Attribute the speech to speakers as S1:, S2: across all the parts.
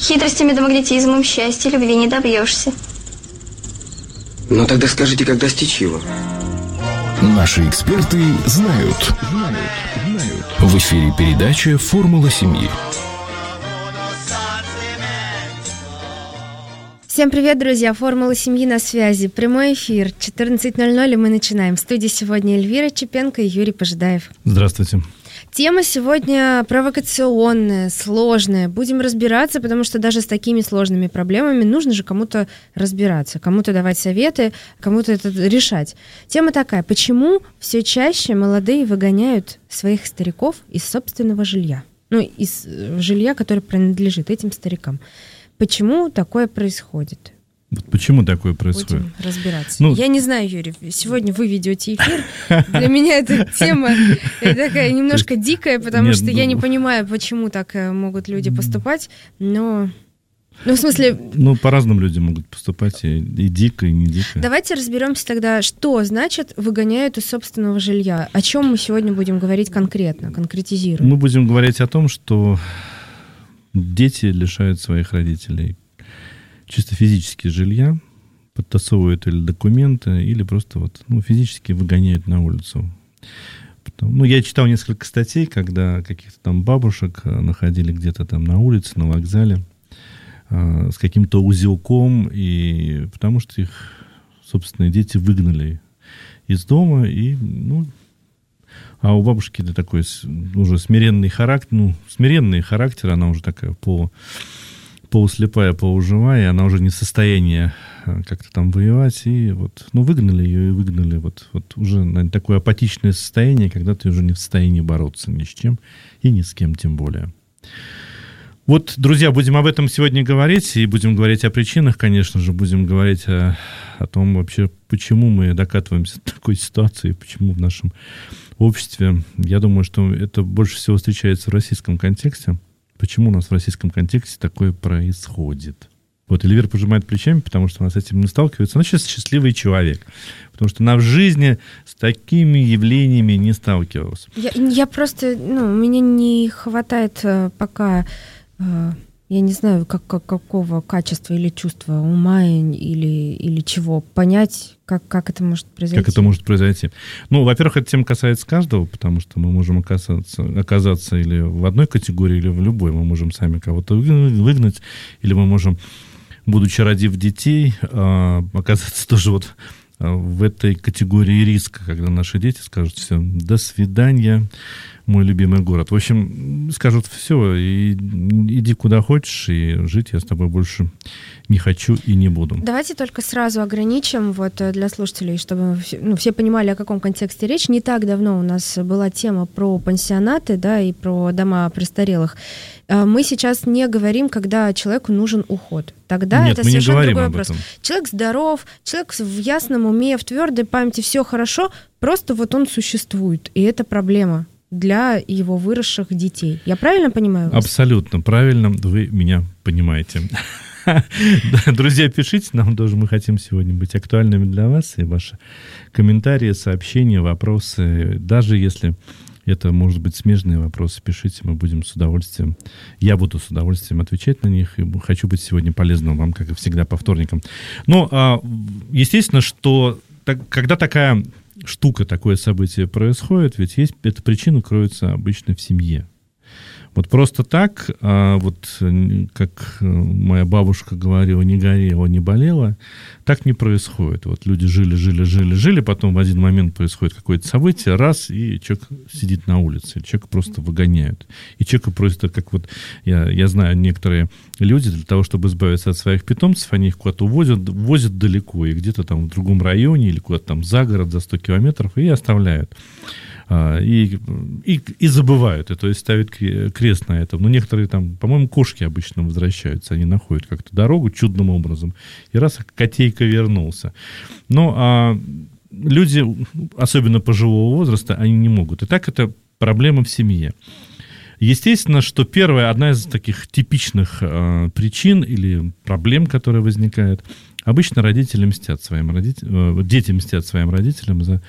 S1: Хитростями да магнетизмом счастья, любви не добьешься.
S2: Ну тогда скажите, как достичь его?
S3: Наши эксперты знают. В эфире передача «Формула семьи».
S4: Всем привет, друзья! Формула семьи на связи. Прямой эфир. 14:00, и мы начинаем. В студии сегодня Эльвира Чепенко и Юрий Пожидаев.
S5: Здравствуйте.
S4: Тема сегодня провокационная, сложная. Будем разбираться, потому что даже с такими сложными проблемами нужно же кому-то разбираться, кому-то давать советы, кому-то это решать. Тема такая: почему все чаще молодые выгоняют своих стариков из собственного жилья? Ну, из жилья, которое принадлежит этим старикам. Почему такое происходит?
S5: Почему такое происходит?
S4: Будем разбираться. Я не знаю, Юрий, сегодня вы ведете эфир. Для меня эта тема такая немножко дикая, потому что я не понимаю, почему так могут люди поступать, но... в смысле...
S5: по-разному люди могут поступать, и дико, и не дико.
S4: Давайте разберемся тогда, что значит выгоняют из собственного жилья. О чем мы сегодня будем говорить конкретно, конкретизируем?
S5: Мы будем говорить о том, что дети лишают своих родителей чисто физически жилья, подтасовывают или документы, или просто физически выгоняют на улицу. Я читал несколько статей, когда каких-то там бабушек находили где-то там на улице, на вокзале, с каким-то узелком, и потому что их собственные дети выгнали из дома, и, а у бабушки это такой уже смиренный характер, она уже такая полуслепая, полуживая, и она уже не в состоянии как-то там воевать, и выгнали ее, и выгнали уже, наверное, такое апатичное состояние, когда ты уже не в состоянии бороться ни с чем, и ни с кем тем более. Друзья, будем об этом сегодня говорить, и будем говорить о причинах, конечно же, будем говорить о том вообще, почему мы докатываемся до такой ситуации, почему в нашем обществе. Я думаю, что это больше всего встречается в российском контексте. Почему у нас в российском контексте такое происходит? Эльвира пожимает плечами, потому что она с этим не сталкивается. Она сейчас счастливый человек, потому что она в жизни с такими явлениями не сталкивалась.
S4: Я просто, у меня не хватает пока... Я не знаю, какого качества или чувства ума или чего понять, как это может произойти.
S5: Как это может произойти? Во-первых, эта тема касается каждого, потому что мы можем оказаться или в одной категории, или в любой. Мы можем сами кого-то выгнать, или мы можем, будучи родив детей, оказаться тоже в этой категории риска, когда наши дети скажут: все, до свидания, мой любимый город. В общем, скажут: все, и иди куда хочешь, и жить я с тобой больше не хочу и не буду.
S4: Давайте только сразу ограничим для слушателей, чтобы все понимали, о каком контексте речь. Не так давно у нас была тема про пансионаты, и про дома престарелых. Мы сейчас не говорим, когда человеку нужен уход. Тогда
S5: Нет,
S4: это совершенно другой
S5: вопрос.
S4: Человек здоров, человек в ясном уме, в твердой памяти, все хорошо, просто он существует, и это проблема для его выросших детей. Я правильно понимаю вас?
S5: Абсолютно правильно, вы меня понимаете. Друзья, пишите нам тоже, мы хотим сегодня быть актуальными для вас, и ваши комментарии, сообщения, вопросы, даже если это, может быть, смежные вопросы, пишите, мы будем с удовольствием, я буду с удовольствием отвечать на них, и хочу быть сегодня полезным вам, как и всегда, по вторникам. Естественно, что когда такая штука, такое событие происходит, ведь эта причина кроется обычно в семье. Просто так, как моя бабушка говорила: не горело, не болело, так не происходит. Люди жили, потом в один момент происходит какое-то событие, раз, и человек сидит на улице, человека просто выгоняют. И человека просто, я знаю, некоторые люди для того, чтобы избавиться от своих питомцев, они их куда-то возят далеко, и где-то там в другом районе, или куда-то там за город, за 100 километров, и оставляют. И забывают, то есть ставят крест на этом. Некоторые там, по-моему, кошки обычно возвращаются, они находят как-то дорогу чудным образом, и раз котейка вернулся. Люди, особенно пожилого возраста, они не могут. И так это проблема в семье. Естественно, что одна из таких типичных причин или проблем, которые возникают, обычно родители мстят своим родителям, дети мстят своим родителям за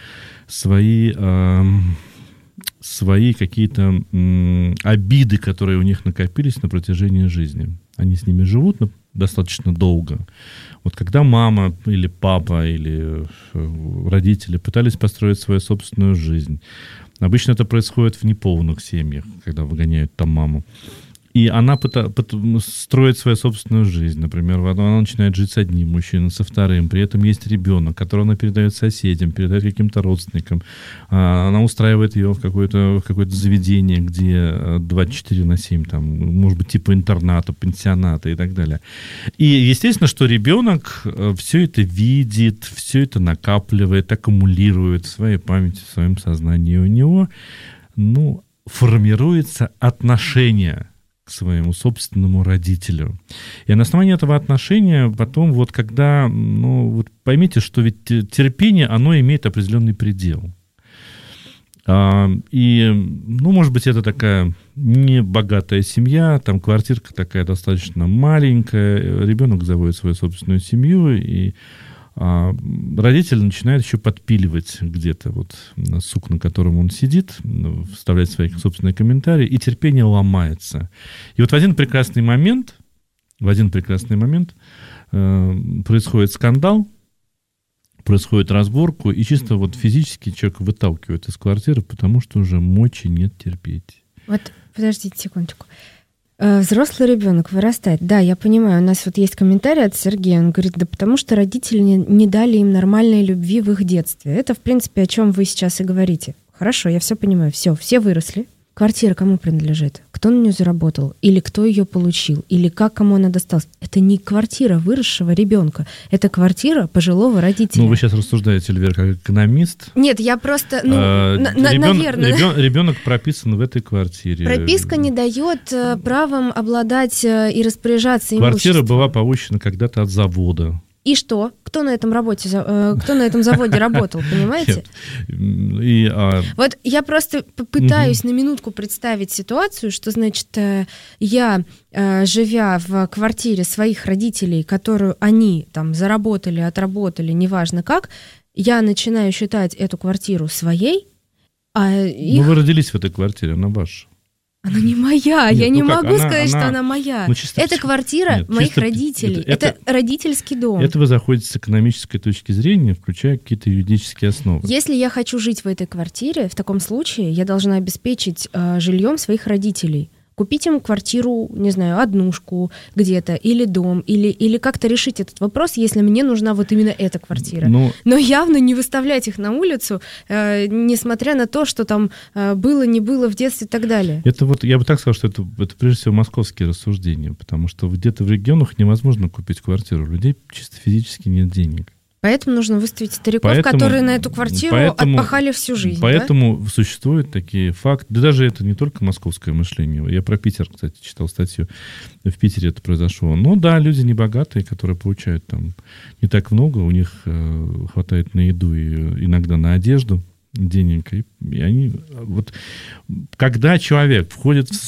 S5: свои какие-то обиды, которые у них накопились на протяжении жизни. они с ними живут достаточно долго. Вот когда мама или папа или родители пытались построить свою собственную жизнь, обычно это происходит в неполных семьях, когда выгоняют там маму, и она строит свою собственную жизнь. Например, она начинает жить с одним мужчиной, со вторым. При этом есть ребенок, которого она передает соседям, передает каким-то родственникам. Она устраивает ее в какое-то заведение, где 24/7, там, может быть, типа интерната, пенсионата и так далее. И естественно, что ребенок все это видит, все это накапливает, аккумулирует в своей памяти, в своем сознании. И у него, формируется отношение к своему собственному родителю. И на основании этого отношения потом, вот когда, поймите, что ведь терпение, оно имеет определенный предел. И, может быть, это такая небогатая семья, там квартирка такая достаточно маленькая, ребенок заводит свою собственную семью, и родитель начинает еще подпиливать где-то вот сук, на котором он сидит, вставлять свои собственные комментарии, и терпение ломается. И вот в один прекрасный момент происходит скандал, происходит разборку, и чисто вот физически человек выталкивает из квартиры, потому что уже мочи нет терпеть.
S4: Вот, подождите секундочку. Взрослый ребенок вырастает. Да, я понимаю, у нас вот есть комментарий от Сергея, он говорит, да потому что родители не дали им нормальной любви в их детстве. Это, в принципе, о чем вы сейчас и говорите. Хорошо, я все понимаю, все выросли. Квартира кому принадлежит? Кто на нее заработал? Или кто ее получил? Или кому она досталась? Это не квартира выросшего ребенка. Это квартира пожилого родителя.
S5: Вы сейчас рассуждаете, Эльвира, как экономист.
S4: Нет, я просто, наверное...
S5: Ребенок прописан в этой квартире.
S4: Прописка не дает правом обладать и распоряжаться имуществом.
S5: Квартира была получена когда-то от завода.
S4: И что? Кто на этом заводе работал, понимаете? Вот я просто пытаюсь на минутку представить ситуацию, что, значит, я, живя в квартире своих родителей, которую они там заработали, отработали, неважно как, я начинаю считать эту квартиру своей,
S5: вы родились в этой квартире, она ваша.
S4: Она не моя, я не могу сказать, что она моя. Это квартира моих родителей, это родительский дом.
S5: Это вы заходите с экономической точки зрения, включая какие-то юридические основы.
S4: Если я хочу жить в этой квартире, в таком случае я должна обеспечить жильем своих родителей. Купить им квартиру, не знаю, однушку где-то, или дом, или как-то решить этот вопрос, если мне нужна вот именно эта квартира. Но явно не выставлять их на улицу, несмотря на то, что там было, не было в детстве и так далее.
S5: Это вот, я бы так сказал, что это прежде всего московские рассуждения, потому что где-то в регионах невозможно купить квартиру. У людей чисто физически нет денег.
S4: Поэтому нужно выставить стариков, которые на эту квартиру отпахали всю жизнь.
S5: Поэтому существуют такие факты. Да даже это не только московское мышление. Я про Питер, кстати, читал статью. В Питере это произошло. Но да, люди небогатые, которые получают там не так много, у них хватает на еду и иногда на одежду денег. И они вот когда человек входит в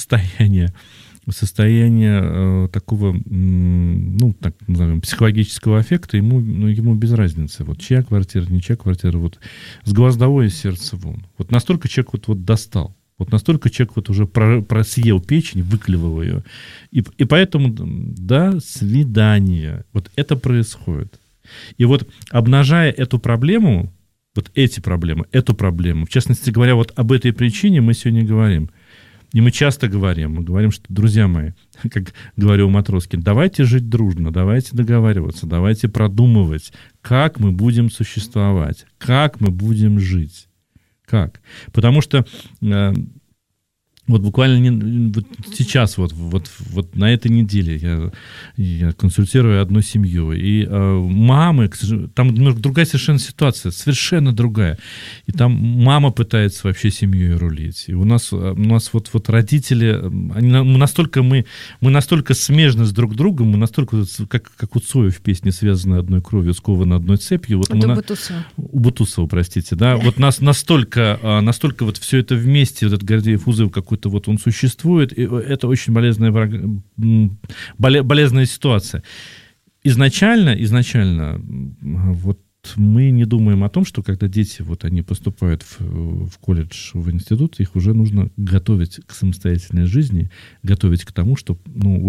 S5: состояние такого, так назовем, психологического аффекта, ему без разницы. Вот чья квартира, не чья квартира, вот с глаз-долой из сердца вон. Вот настолько человек вот достал. Вот настолько человек вот уже просъел печень, выклевал ее. И поэтому, до свидания. Вот это происходит. И вот обнажая эту проблему, эту проблему, в частности говоря, вот об этой причине мы сегодня говорим. И мы часто говорим, что, друзья мои, как говорил Матроскин, давайте жить дружно, давайте договариваться, давайте продумывать, как мы будем существовать, как мы будем жить. Как? Потому что вот буквально сейчас, вот на этой неделе я консультирую одну семью, и мамы, там немножко другая совершенно ситуация, совершенно другая. И там мама пытается вообще семьей рулить. И у нас вот родители, мы настолько смежны с друг другом, мы настолько, как у Цоя в песне «Связаны одной кровью, скованы одной цепью». Вот у Бутусова, простите, да? Вот нас настолько вот все это вместе, вот этот Гордеев узел какой-то вот он существует, и это очень болезненная ситуация. Изначально вот мы не думаем о том, что когда дети вот они поступают в колледж, в институт, их уже нужно готовить к самостоятельной жизни, готовить к тому, чтобы, в общем,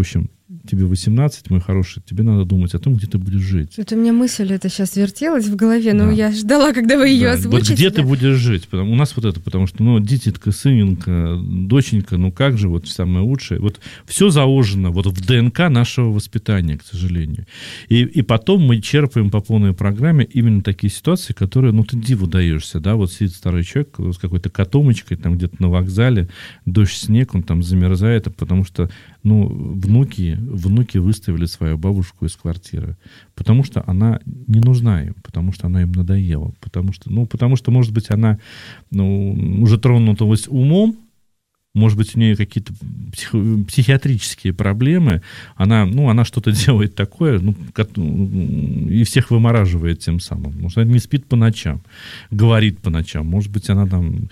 S5: тебе 18, мой хороший, тебе надо думать о том, где ты будешь жить.
S4: Это у меня мысль это сейчас вертелась в голове, но
S5: Да.
S4: я ждала, когда вы ее
S5: Да,
S4: озвучите.
S5: вот где
S4: да.
S5: ты будешь жить? У нас вот это, потому что, дитятка, сыненька, доченька, как же, вот самое лучшее. Вот все заложено вот в ДНК нашего воспитания, к сожалению. И потом мы черпаем по полной программе именно такие ситуации, которые, ты диву даешься, да, вот сидит старый человек с какой-то котомочкой там где-то на вокзале, дождь, снег, он там замерзает, потому что, внуки выставили свою бабушку из квартиры, потому что она не нужна им, потому что она им надоела, потому что, может быть, она уже тронутась умом, может быть, у нее какие-то психиатрические проблемы, она что-то делает такое, и всех вымораживает тем самым. Может, она не спит по ночам, говорит по ночам, может быть, она там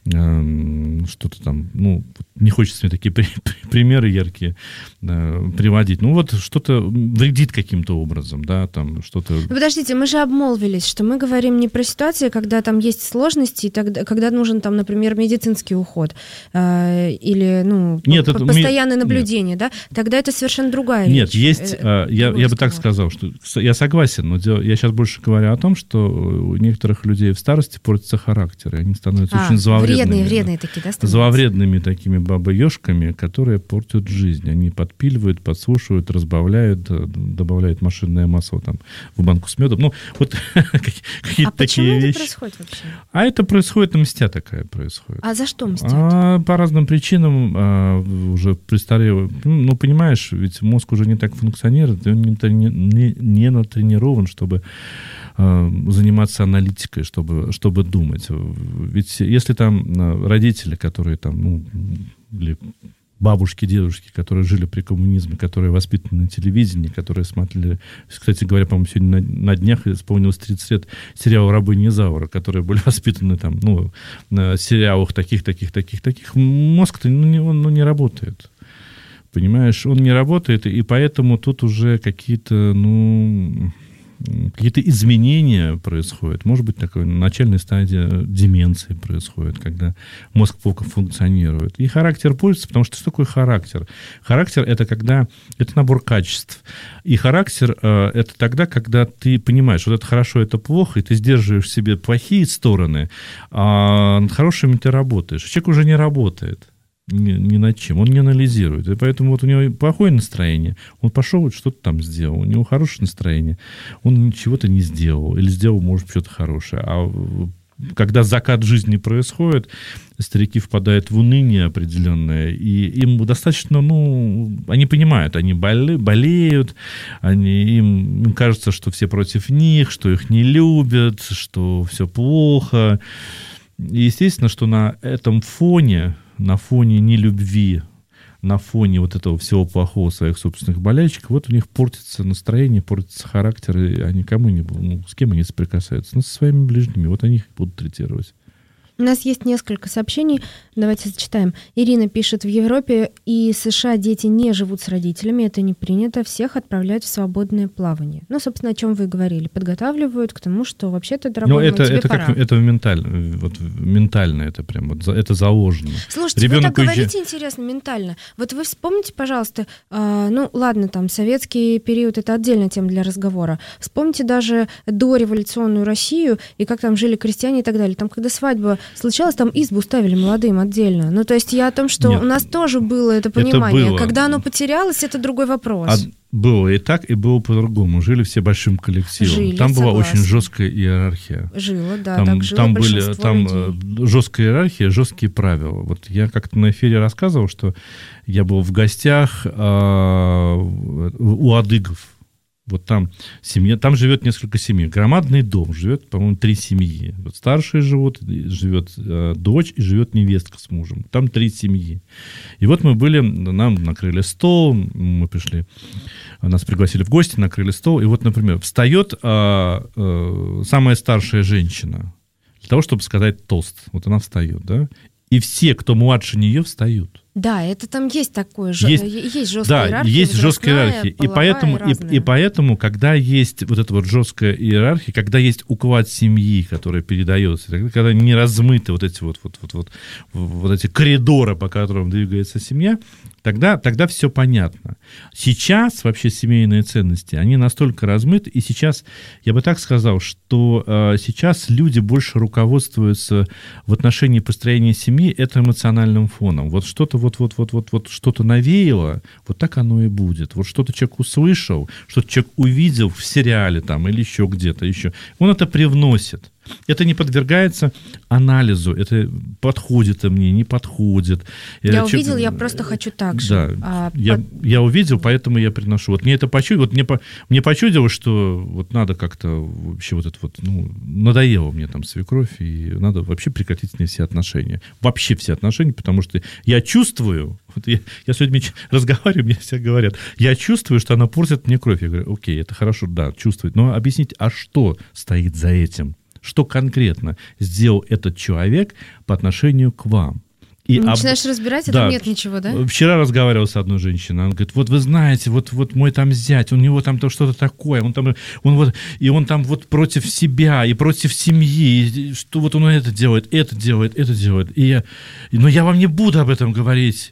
S5: что-то там, не хочется мне такие примеры яркие приводить. Что-то вредит каким-то образом, да, там что-то...
S4: Подождите, мы же обмолвились, что мы говорим не про ситуации, когда там есть сложности, когда нужен там, например, медицинский уход или, постоянное наблюдение, да? Тогда это совершенно другая речь.
S5: Нет, есть, я бы так сказал, что я согласен, но я сейчас больше говорю о том, что у некоторых людей в старости портится характер, и они становятся очень зловредными.
S4: Вредные такие, да, становятся?
S5: Зловредными такими бабы-ешками, которые портят жизнь. Они подпиливают, подсушивают, разбавляют, добавляют машинное масло там, в банку с медом. Какие-то такие вещи.
S4: А почему это происходит вообще?
S5: А это происходит, мстя такая происходит.
S4: А за что мстят?
S5: По разным причинам уже престарелый. Понимаешь, ведь мозг уже не так функционирует, и он не натренирован, чтобы заниматься аналитикой, чтобы думать. Ведь если там родители, которые там, или бабушки, дедушки, которые жили при коммунизме, которые воспитаны на телевидении, которые смотрели... Кстати говоря, по-моему, сегодня на днях исполнилось 30 лет сериала «Рабыня Изаура», которые были воспитаны там, на сериалах таких. Мозг-то, он не работает. Понимаешь, он не работает, и поэтому тут уже какие-то изменения происходят. Может быть, такая начальная стадия деменции происходит, когда мозг плохо функционирует. И характер портится, потому что такое характер? Характер — это набор качеств. И характер — это тогда, когда ты понимаешь, вот это хорошо, это плохо, и ты сдерживаешь в себе плохие стороны, а над хорошими ты работаешь. Человек уже не работает ни над чем, он не анализирует. И поэтому вот у него плохое настроение, он пошел, что-то там сделал. У него хорошее настроение, он чего-то не сделал. Или сделал, может, что-то хорошее. А когда закат жизни происходит, старики впадают в уныние определенное, и им достаточно, они понимают, они болеют, им кажется, что все против них, что их не любят, что все плохо. И естественно, что на этом фоне, на фоне нелюбви, на фоне вот этого всего плохого своих собственных болячек, вот у них портится настроение, портится характер, и они с кем они соприкасаются? Со своими ближними, вот они их будут третировать.
S4: У нас есть несколько сообщений, давайте зачитаем. Ирина пишет: в Европе и США дети не живут с родителями, это не принято, всех отправляют в свободное плавание. Собственно, о чем вы говорили, подготавливают к тому, что вообще-то, дорогой мой, тебе пора.
S5: Это ментально, это прям, это заложено.
S4: Слушайте, вы так говорите интересно, ментально. Вот вы вспомните, пожалуйста, ладно, там, советский период, это отдельная тема для разговора. Вспомните даже дореволюционную Россию, и как там жили крестьяне и так далее. Там, когда свадьба случалось, там избу ставили молодым отдельно. То есть я о том, что у нас тоже было это понимание.
S5: Было.
S4: Когда оно потерялось, это другой вопрос.
S5: Было и так, и было по-другому. Жили все большим коллективом. Там была очень жесткая иерархия. Там были жесткая иерархия, жесткие правила. Вот я как-то на эфире рассказывал, что я был в гостях у адыгов. Вот там семья, там живет несколько семей. Громадный дом, живет, по-моему, 3 семьи. Вот старшие живет дочь и живет невестка с мужем. Там 3 семьи. И вот мы были, нам накрыли стол, мы пришли, нас пригласили в гости, накрыли стол. И вот, например, встает самая старшая женщина для того, чтобы сказать тост. Вот она встает, да? И все, кто младше нее, встают.
S4: Да, это там есть такое, есть жесткая
S5: да,
S4: иерархия.
S5: Есть жесткая иерархия. И поэтому, когда есть вот эта вот жесткая иерархия, когда есть уклад семьи, который передается, когда не размыты вот эти вот эти коридоры, по которым двигается семья, тогда все понятно. Сейчас вообще семейные ценности, они настолько размыты, и сейчас, я бы так сказал, что сейчас люди больше руководствуются в отношении построения семьи это эмоциональным фоном. Вот что-то что-то навеяло, вот так оно и будет. Вот что-то человек услышал, что-то человек увидел в сериале там или еще где-то еще, он это привносит. Это не подвергается анализу, это подходит мне, не подходит.
S4: Я увидел, я просто хочу так же.
S5: Да, я увидел, поэтому я приношу. Вот мне это почудилось, мне почудилось, что вот надо как-то вообще вот это вот, надоело мне там свекровь, и надо вообще прекратить с ней все отношения. Вообще все отношения, потому что я чувствую, вот я с людьми разговариваю, мне все говорят, я чувствую, что она портит мне кровь. Я говорю, окей, это хорошо, да, чувствует, но объяснить, а что стоит за этим? Что конкретно сделал этот человек по отношению к вам? И
S4: начинаешь разбирать, а там нет ничего, да?
S5: Вчера разговаривал с одной женщиной, она говорит, вот вы знаете, вот мой там зять, у него там что-то такое, он там вот против себя и против семьи, и что вот он это делает. Но я вам не буду об этом говорить.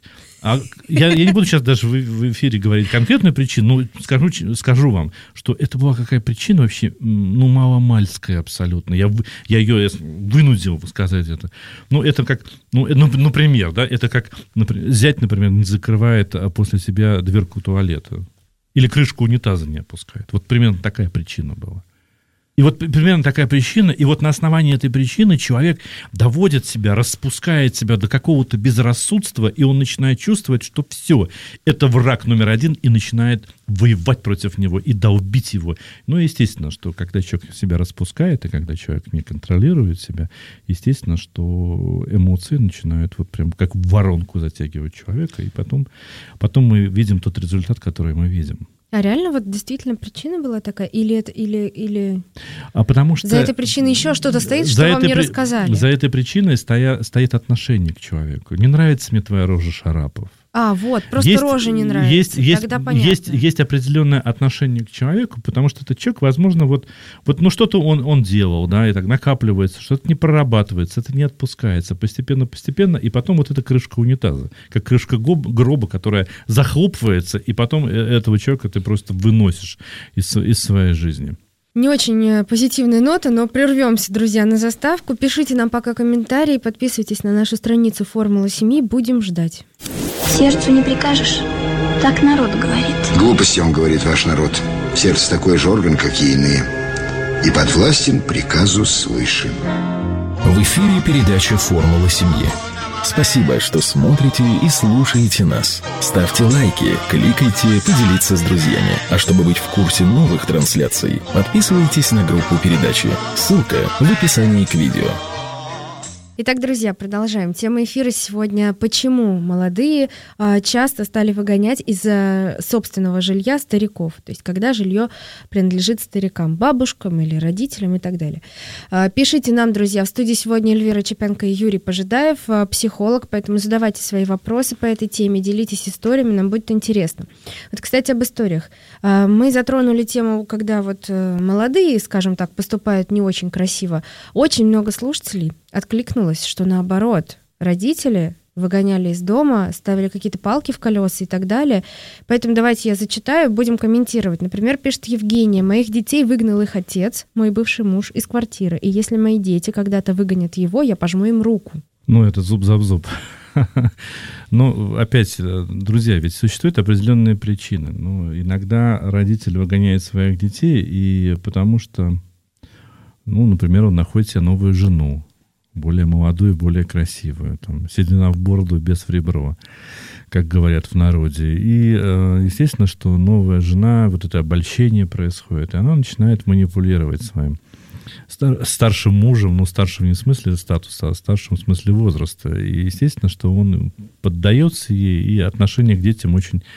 S5: Я не буду сейчас даже в эфире говорить конкретную причину, но скажу вам, что это была какая причина вообще, маломальская абсолютно. Я ее вынудил сказать это. Это как, например, да, это как зять, например, не закрывает после себя дверку туалета или крышку унитаза не опускает. Вот примерно такая причина была. И вот примерно такая причина, и вот на основании этой причины человек доводит себя, распускает себя до какого-то безрассудства, и он начинает чувствовать, что все, это враг номер один, и начинает воевать против него и долбить его. Естественно, что когда человек себя распускает, и когда человек не контролирует себя, естественно, что эмоции начинают вот прям как в воронку затягивать человека, и потом мы видим тот результат, который мы видим.
S4: А реально вот действительно причина была такая? Или...
S5: А потому что...
S4: За этой причиной еще что-то стоит, что вам не рассказали?
S5: За этой причиной стоит отношение к человеку. Не нравится мне твоя рожа, Шарапов.
S4: Просто рожа не нравится. Тогда понятно.
S5: Есть определенное отношение к человеку, потому что этот человек, возможно, что-то он делал, да, и так накапливается, что-то не прорабатывается, это не отпускается постепенно, и потом вот эта крышка унитаза, как крышка гроба, которая захлопывается, и потом этого человека ты просто выносишь из своей жизни.
S4: Не очень позитивные ноты, но прервемся, друзья, на заставку. Пишите нам пока комментарии, подписывайтесь на нашу страницу «Формула семьи», будем ждать.
S1: Сердцу не прикажешь, так народ говорит.
S6: Глупости, он говорит, ваш народ. Сердце такой же орган, как и иные, и подвластен приказу свыше.
S3: В эфире передача «Формула семьи». Спасибо, что смотрите и слушаете нас. Ставьте лайки, кликайте, поделиться с друзьями. А чтобы быть в курсе новых трансляций, подписывайтесь на группу передачи. Ссылка в описании к видео.
S4: Итак, друзья, продолжаем. Тема эфира сегодня «Почему молодые часто стали выгонять из собственного жилья стариков?» То есть, когда жилье принадлежит старикам, бабушкам или родителям и так далее. Пишите нам, друзья. В студии сегодня Эльвира Чепенко и Юрий Пожидаев, психолог, поэтому задавайте свои вопросы по этой теме, делитесь историями, нам будет интересно. Кстати, об историях. Мы затронули тему, когда молодые, скажем так, поступают не очень красиво. Очень много слушателей откликнулось, что наоборот, родители выгоняли из дома, ставили какие-то палки в колеса и так далее. Поэтому давайте я зачитаю, будем комментировать. Например, пишет Евгения: «Моих детей выгнал их отец, мой бывший муж, из квартиры. И если мои дети когда-то выгонят его, я пожму им руку».
S5: Это зуб за зуб. Опять, друзья, ведь существуют определенные причины. Иногда родитель выгоняет своих детей, и потому что, например, он находит себе новую жену, более молодую, более красивую, седина в бороду, без в ребро, как говорят в народе. И, естественно, что новая жена, это обольщение происходит, и она начинает манипулировать своим старшим мужем, старшим не в смысле статуса, а старшим в смысле возраста. И, естественно, что он поддается ей, и отношение к детям очень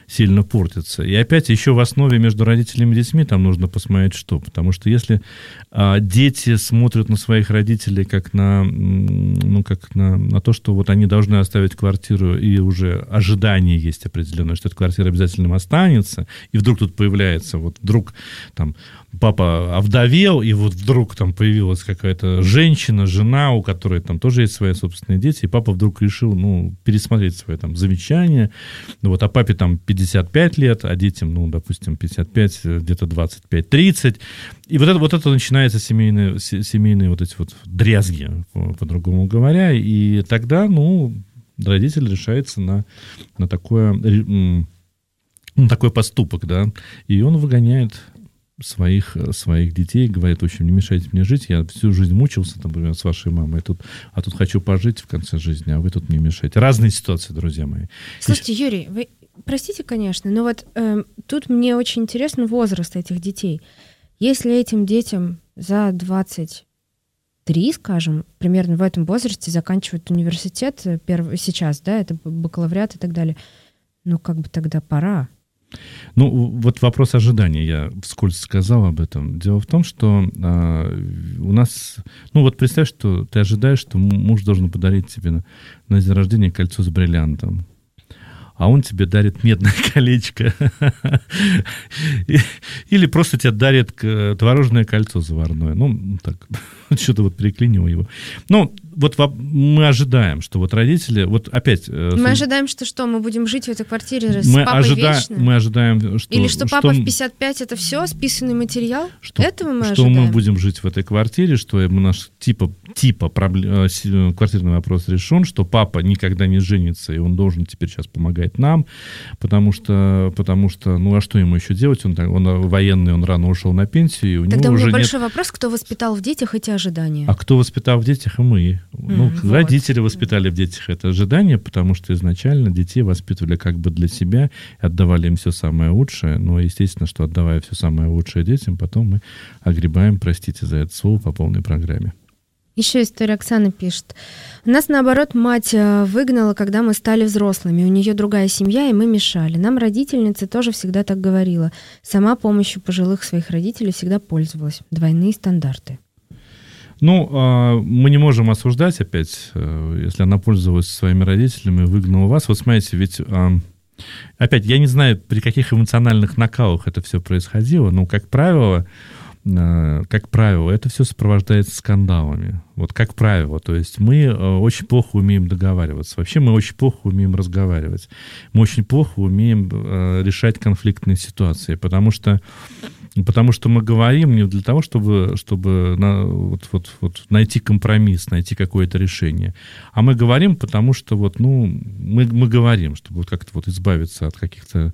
S5: сильно портится. И опять еще в основе между родителями и детьми там нужно посмотреть что. Потому что если дети смотрят на своих родителей как на то, что вот они должны оставить квартиру, и уже ожидание есть определенное, что эта квартира обязательно останется, и вдруг тут появляется, вот вдруг там папа овдовел, и вот вдруг там появилась какая-то женщина, жена, у которой там тоже есть свои собственные дети, и папа вдруг решил, пересмотреть свои там завещания, а папе там 55 лет, а детям, допустим, 55, где-то 25-30, и вот это начинаются семейные вот эти вот дрязги, по-другому говоря, и тогда, родитель решается на такой поступок, да, и он выгоняет своих детей, говорит, в общем, не мешайте мне жить, я всю жизнь мучился, например, с вашей мамой, а тут хочу пожить в конце жизни, а вы тут мне мешаете. Разные ситуации, друзья мои.
S4: Слушайте, Юрий, вы простите, конечно, но вот тут мне очень интересен возраст этих детей. Если этим детям за 23, скажем, примерно в этом возрасте заканчивают университет сейчас, да, это бакалавриат и так далее, как бы тогда пора.
S5: Вот вопрос ожидания, я вскользь сказал об этом. Дело в том, что у нас... представь, что ты ожидаешь, что муж должен подарить тебе на день рождения кольцо с бриллиантом, а он тебе дарит медное колечко. Или просто тебе дарит творожное кольцо заварное. Что-то переклинило его. Мы ожидаем, что родители... опять...
S4: Мы ожидаем, что мы будем жить в этой квартире с папой вечно?
S5: Мы ожидаем, что...
S4: Или что папа в 55 это все, списанный материал? Этого мы ожидаем?
S5: Что мы будем жить в этой квартире, что наш квартирный вопрос решен, что папа никогда не женится, и он должен теперь сейчас помогать нам, потому что а что ему еще делать? Он военный, он рано ушел на пенсию, и у
S4: Тогда
S5: него
S4: у меня
S5: уже
S4: большой вопрос, кто воспитал в детях эти ожидания?
S5: А кто воспитал в детях? И мы. Родители воспитали в детях это ожидание, потому что изначально детей воспитывали как бы для себя, отдавали им все самое лучшее, но естественно, что отдавая все самое лучшее детям, потом мы огребаем, простите за это слово, по полной программе.
S4: Еще история Оксана пишет. У нас, наоборот, мать выгнала, когда мы стали взрослыми. У нее другая семья, и мы мешали. Нам родительница тоже всегда так говорила. Сама помощью пожилых своих родителей всегда пользовалась. Двойные стандарты.
S5: Мы не можем осуждать опять, если она пользовалась своими родителями и выгнала вас. Вот смотрите, ведь... Опять, я не знаю, при каких эмоциональных накалах это все происходило, но, как правило, это все сопровождается скандалами. Как правило. То есть мы очень плохо умеем договариваться. Вообще мы очень плохо умеем разговаривать. Мы очень плохо умеем решать конфликтные ситуации, потому что мы говорим не для того, чтобы найти компромисс, найти какое-то решение, а мы говорим, потому что мы говорим, чтобы как-то избавиться от каких-то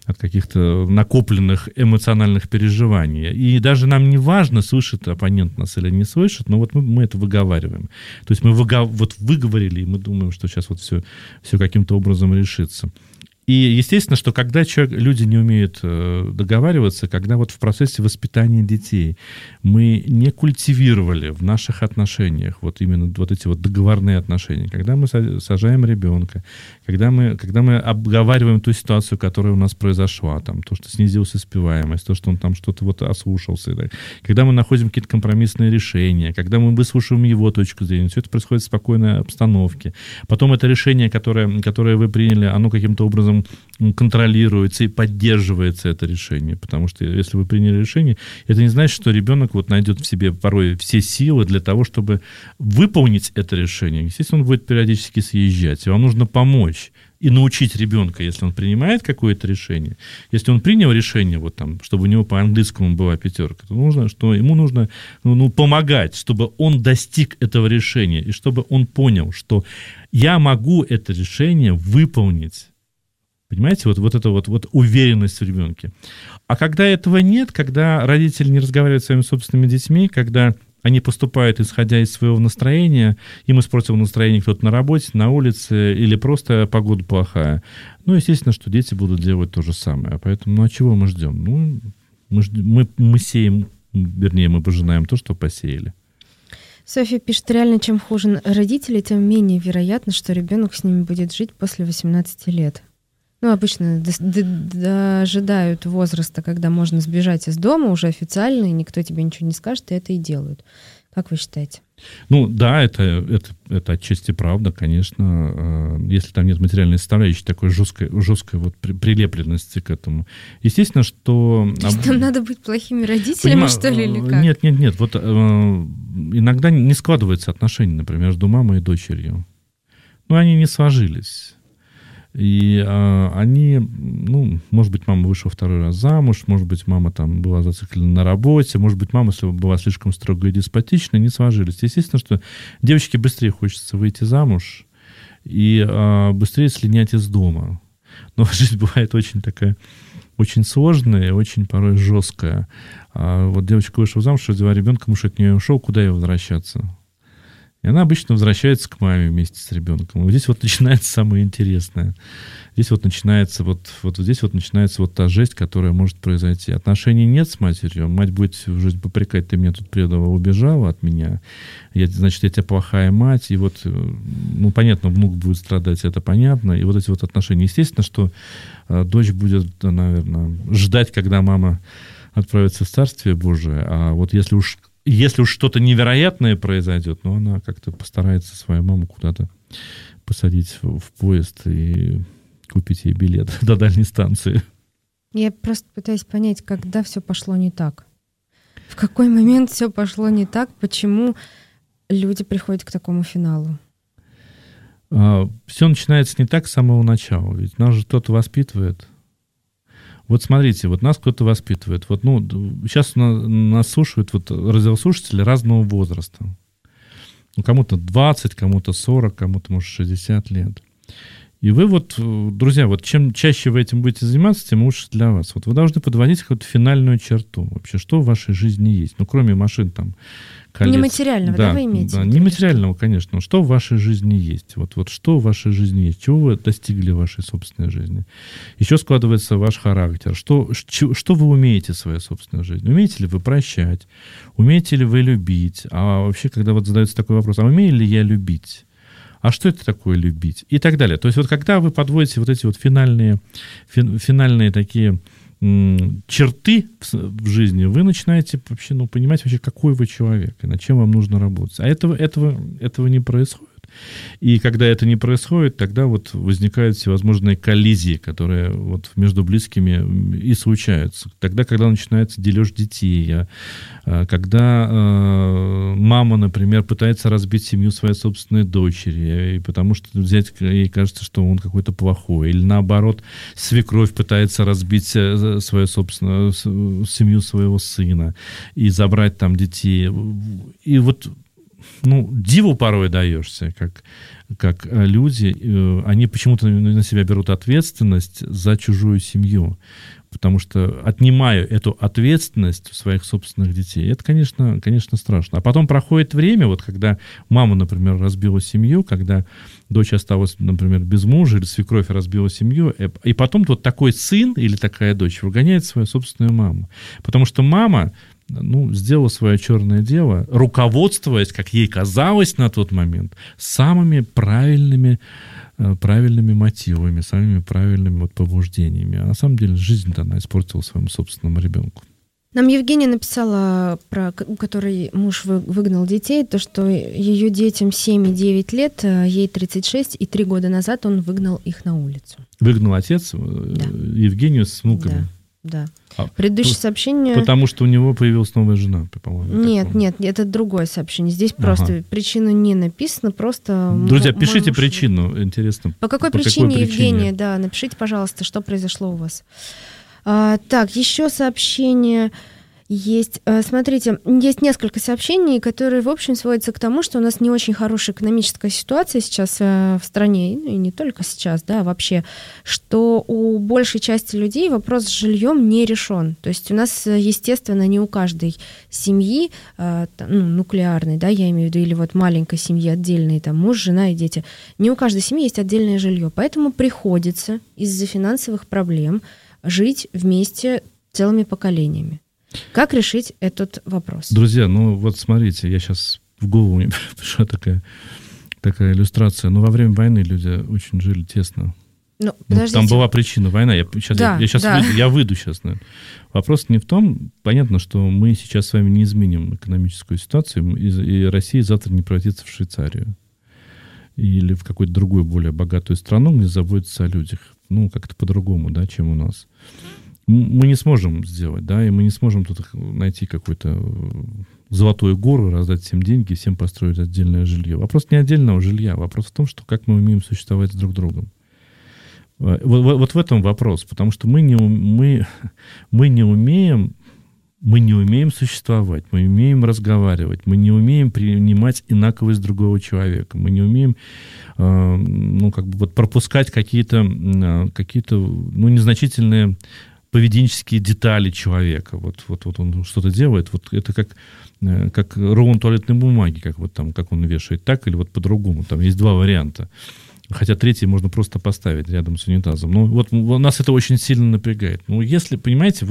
S5: накопленных эмоциональных переживаний. И даже нам не важно, слышит оппонент нас или не слышит, но мы это выговариваем. То есть мы выговорили, и мы думаем, что сейчас все каким-то образом решится. И естественно, что когда люди не умеют договариваться, когда в процессе воспитания детей мы не культивировали в наших отношениях именно эти договорные отношения, когда мы сажаем ребенка, когда мы обговариваем ту ситуацию, которая у нас произошла, то, что снизилась успеваемость, то, что он там что-то ослушался, когда мы находим какие-то компромиссные решения, когда мы выслушиваем его точку зрения, все это происходит в спокойной обстановке. Потом это решение, которое вы приняли, оно каким-то образом контролируется и поддерживается это решение. Потому что если вы приняли решение, это не значит, что ребенок найдет в себе порой все силы для того, чтобы выполнить это решение. Естественно, он будет периодически съезжать. И вам нужно помочь и научить ребенка, если он принимает какое-то решение. Если он принял решение, чтобы у него по английскому была 5, то ему нужно помогать, чтобы он достиг этого решения, и чтобы он понял, что я могу это решение выполнить. Понимаете, эта уверенность в ребенке. А когда этого нет, когда родители не разговаривают с своими собственными детьми, когда они поступают, исходя из своего настроения, им испортил настроение кто-то на работе, на улице, или просто погода плохая, естественно, что дети будут делать то же самое. Поэтому, чего мы ждем? Мы сеем, вернее, мы пожинаем то, что посеяли.
S4: Софья пишет, реально, чем хуже родители, тем менее вероятно, что ребенок с ними будет жить после 18 лет. Ну, обычно дожидают возраста, когда можно сбежать из дома уже официально, и никто тебе ничего не скажет, и это и делают. Как вы считаете?
S5: Ну, да, это отчасти правда, конечно. Если там нет материальной составляющей, такой жесткой вот прилепленности к этому. Естественно, что...
S4: То есть нам надо быть плохими родителями, что ли, или как?
S5: Нет. Вот иногда не складываются отношения, например, между мамой и дочерью. Ну, они не сложились. И они, ну, может быть, мама вышла второй раз замуж, может быть, мама там была зациклена на работе, может быть, мама была слишком строгая и деспотичная, не сложились. Естественно, что девочке быстрее хочется выйти замуж и быстрее слинять из дома. Но жизнь бывает очень такая, очень сложная, очень порой жесткая. Вот девочка вышла замуж, родила ребенка, муж от нее ушел, куда ей возвращаться? И она обычно возвращается к маме вместе с ребенком. Вот здесь вот начинается самое интересное. Здесь вот начинается здесь вот начинается вот та жесть, которая может произойти. Отношений нет с матерью. Мать будет всю жизнь попрекать: ты меня тут предала, убежала от меня. Значит, я тебе плохая мать. И вот, ну, понятно, внук будет страдать, это понятно. И вот эти вот отношения. Естественно, что дочь будет, наверное, ждать, когда мама отправится в Царствие Божие. А вот если уж что-то невероятное произойдет, но она как-то постарается свою маму куда-то посадить в поезд и купить ей билет до дальней станции.
S4: Я просто пытаюсь понять, когда все пошло не так. В какой момент все пошло не так? Почему люди приходят к такому финалу?
S5: Все начинается не так с самого начала. Ведь нас же кто-то воспитывает. Вот смотрите, вот нас кто-то воспитывает. Вот, ну, сейчас нас слушают вот радиослушатели разного возраста. Ну, кому-то 20, кому-то 40, кому-то, может, 60 лет. И вы вот, друзья, вот чем чаще вы этим будете заниматься, тем лучше для вас. Вот вы должны подводить какую-то финальную черту. Вообще, что в вашей жизни есть? Ну, кроме машин, там, колец.
S4: Нематериального, да, вы имеете?
S5: Да, нематериального, конечно. Но что в вашей жизни есть? Вот что в вашей жизни есть? Чего вы достигли в вашей собственной жизни? Еще складывается ваш характер. Что вы умеете в своей собственной жизни? Умеете ли вы прощать? Умеете ли вы любить? А вообще, когда вот задается такой вопрос, а умею ли я любить? А что это такое любить? И так далее. То есть вот когда вы подводите вот эти вот финальные такие черты в жизни, вы начинаете вообще, ну, понимать вообще, какой вы человек и над чем вам нужно работать. А этого не происходит. И когда это не происходит, тогда вот возникают всевозможные коллизии, которые вот между близкими и случаются. Тогда, когда начинается дележ детей, когда мама, например, пытается разбить семью своей собственной дочери, и потому что ей кажется, что он какой-то плохой. Или наоборот, свекровь пытается разбить свою собственную семью своего сына и забрать там детей. И вот, ну, диву порой даешься, как люди, они почему-то на себя берут ответственность за чужую семью, потому что отнимая эту ответственность у своих собственных детей, это, конечно, страшно. А потом проходит время, вот когда мама, например, разбила семью, когда дочь осталась, например, без мужа, или свекровь разбила семью, и потом вот такой сын или такая дочь выгоняет свою собственную маму. Потому что мама, ну, сделала свое черное дело, руководствуясь, как ей казалось на тот момент, самыми правильными мотивами, самыми правильными вот побуждениями. А на самом деле жизнь-то она испортила своему собственному ребенку.
S4: Нам Евгения написала, у которой муж выгнал детей, то, что ее детям 7 и 9 лет, ей 36, и 3 года назад он выгнал их на улицу. Выгнал отец
S5: Евгению с внуками?
S4: Да. Предыдущее сообщение...
S5: Потому что у него появилась новая жена, по-моему.
S4: Нет, это другое сообщение. Здесь просто причина не написана, просто...
S5: Друзья, пишите причину, интересно.
S4: По какой причине, Евгения, да, напишите, пожалуйста, что произошло у вас. Так, еще сообщение есть. Смотрите, есть несколько сообщений, которые, в общем, сводятся к тому, что у нас не очень хорошая экономическая ситуация сейчас в стране, и не только сейчас, да, вообще, что у большей части людей вопрос с жильем не решен. То есть у нас, естественно, не у каждой семьи, нуклеарной, да, я имею в виду, или вот маленькой семьи отдельной, там, муж, жена и дети, не у каждой семьи есть отдельное жилье. Поэтому приходится из-за финансовых проблем жить вместе целыми поколениями. Как решить этот вопрос?
S5: Друзья, ну вот смотрите, я сейчас в голову мне пришла такая иллюстрация. Но во время войны люди очень жили тесно.
S4: Ну,
S5: там была причина, война. Я выйду сейчас. Наверное. Вопрос не в том, понятно, что мы сейчас с вами не изменим экономическую ситуацию, и Россия завтра не превратится в Швейцарию. Или в какую-то другую, более богатую страну, где заботятся о людях. Ну, как-то по-другому, да, чем у нас. Мы не сможем сделать, да, и мы не сможем тут найти какую-то золотую гору, раздать всем деньги, всем построить отдельное жилье. Вопрос не отдельного жилья, вопрос в том, что как мы умеем существовать с друг другом. Вот в этом вопрос, потому что мы не умеем существовать, мы умеем разговаривать, мы не умеем принимать инаковость другого человека, мы не умеем пропускать какие-то незначительные поведенческие детали человека. Вот он что-то делает, вот это как рулон туалетной бумаги, как он вешает, так или вот по-другому. Там есть два варианта. Хотя третий можно просто поставить рядом с унитазом. Ну, вот нас это очень сильно напрягает. Ну, если, понимаете,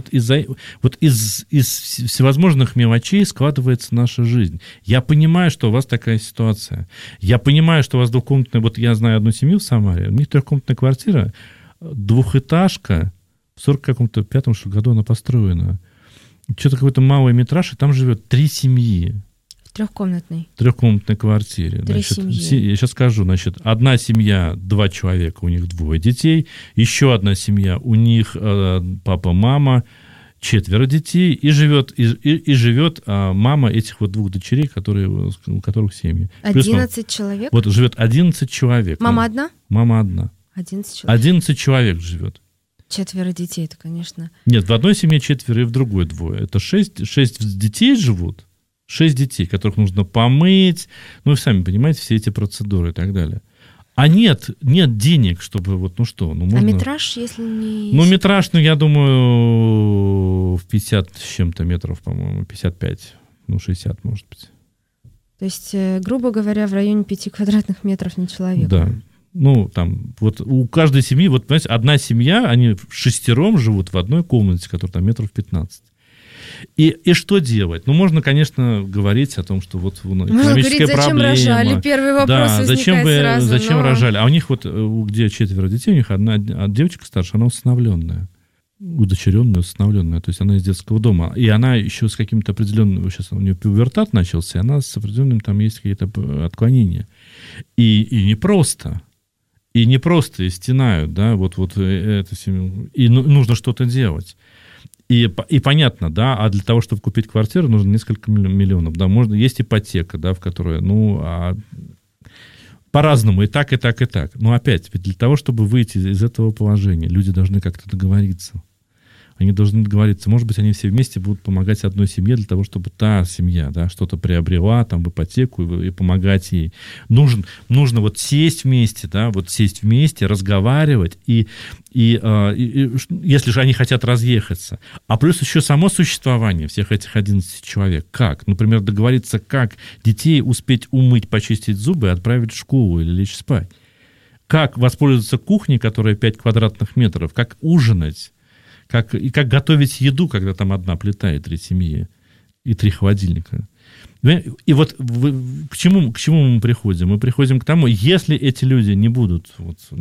S5: из всевозможных мелочей складывается наша жизнь. Я понимаю, что у вас такая ситуация. Я понимаю, что у вас двухкомнатная... Вот я знаю одну семью в Самаре, у них трехкомнатная квартира, двухэтажка, в 45-м году она построена. Что-то какой-то малый метраж, и там живет 3 семьи.
S4: В трехкомнатной
S5: квартире.
S4: 3 семьи.
S5: Я сейчас скажу, одна семья, 2 человека, у них 2 детей, еще одна семья, у них папа, мама, 4 детей, и живет мама этих 2 дочерей, у которых семьи.
S4: 11 человек?
S5: Вот живет 11 человек.
S4: Мама одна?
S5: Мама одна.
S4: 11 человек.
S5: 11 человек живет.
S4: 4 детей, это, конечно.
S5: Нет, в одной семье 4 и в другой 2. Это 6 детей живут. 6 детей, которых нужно помыть, ну, вы сами понимаете, все эти процедуры и так далее. А нет денег, чтобы можно...
S4: А метраж, если не...
S5: Ну, метраж, я думаю, в 50 с чем-то метров, по-моему, 55, 60, может быть.
S4: То есть, грубо говоря, в районе 5 квадратных метров на человека.
S5: Да. У каждой семьи, понимаете, одна семья, они 6 живут в одной комнате, которая там метров 15. И что делать? Можно, конечно, говорить о том, что экономическая проблема.
S4: Зачем рожали? Первый вопрос возникает
S5: зачем рожали? А у них где 4 детей, у них одна девочка старшая, она усыновленная. Усыновленная, то есть она из детского дома. И она еще с каким-то определенным, сейчас у нее пубертат начался, и она с определенным, там есть какие-то отклонения. И непросто. И стенают, да, эту семью. И нужно что-то делать. И понятно, да, а для того, чтобы купить квартиру, нужно несколько миллионов, да, есть ипотека, да, в которой, по-разному, и так, и так, и так. Но опять, ведь для того, чтобы выйти из этого положения, люди должны как-то договориться. Они должны договориться. Может быть, они все вместе будут помогать одной семье для того, чтобы та семья, да, что-то приобрела, там, в ипотеку и помогать ей. Нужно сесть вместе, да, разговаривать, и если же они хотят разъехаться. А плюс еще само существование всех этих 11 человек. Как? Например, договориться, как детей успеть умыть, почистить зубы и отправить в школу или лечь спать. Как воспользоваться кухней, которая 5 квадратных метров, как ужинать. Как готовить еду, когда там одна плита и 3 семьи, и 3 холодильника. И к чему мы приходим? Мы приходим к тому, если эти люди не будут